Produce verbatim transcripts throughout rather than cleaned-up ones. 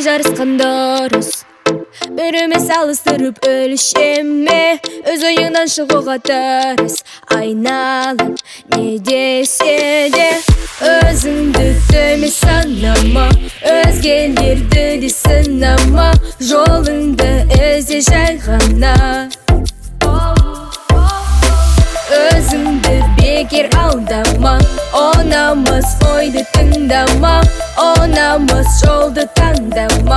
жарысқан дұрыс. Біріме салыстырып өлшеме, өз ойыңнан шығуға тырыс. Айналып не десе де өзіңді төме санама, өзгелерді де сынама, жолыңды ізде жай ғана. Өзіңді бекер алдама, онамыз ойды тыңдама, онамыз жолды таңдама.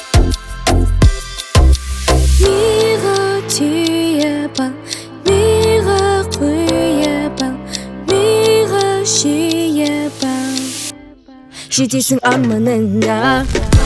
Миға түйіп ал, миға құйып ал, миға жиып ал, жетесің арманыңа.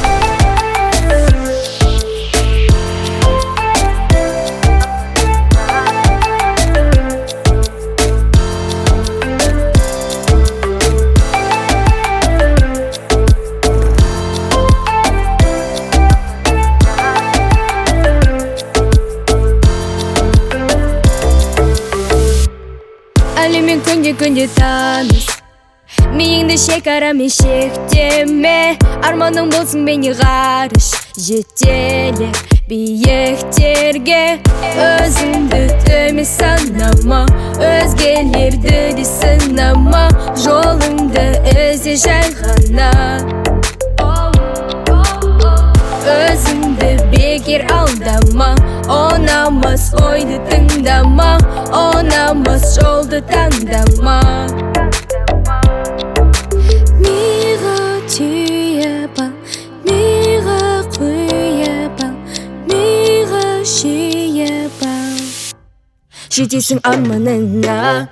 Әлеммен күнде-күнде таныс, миыңды шекарамен шектеме, арманың болсын бейне ғарыш, жетелер биіктерге. Өзіңді төме санама, өзгелерді де сынама, жолыңды ізде жай ғана. Өзіңді бекер алдама, онамыз ойды тыңдама, онамыз жолды таңдама. Миға түйіп ал, миға құйып ал, миға жиып ал, жетесің арманыңа.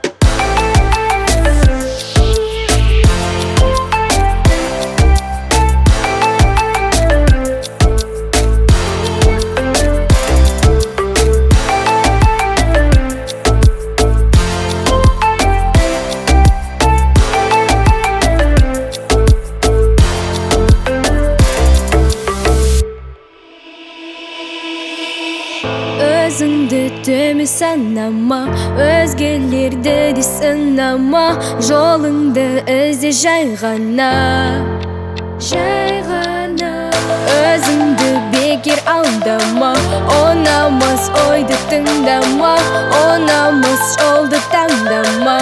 Өзіңді төме санама, өзгелерді де сынама, жолыңды ізде жай ғана. Жай ғана. Өзіңді бекер алдама, онамыз ойды тыңдама, онамыз жолды таңдама.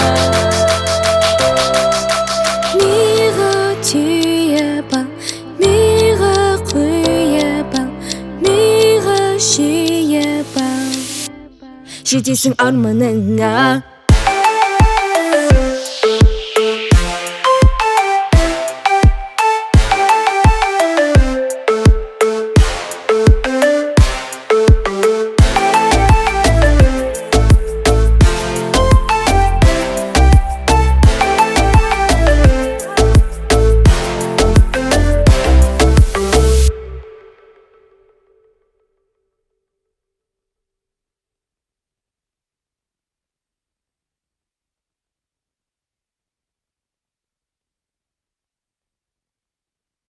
Миға түйіп ал, миға құйып ал, миға жиып ал, жетесің арманыңа.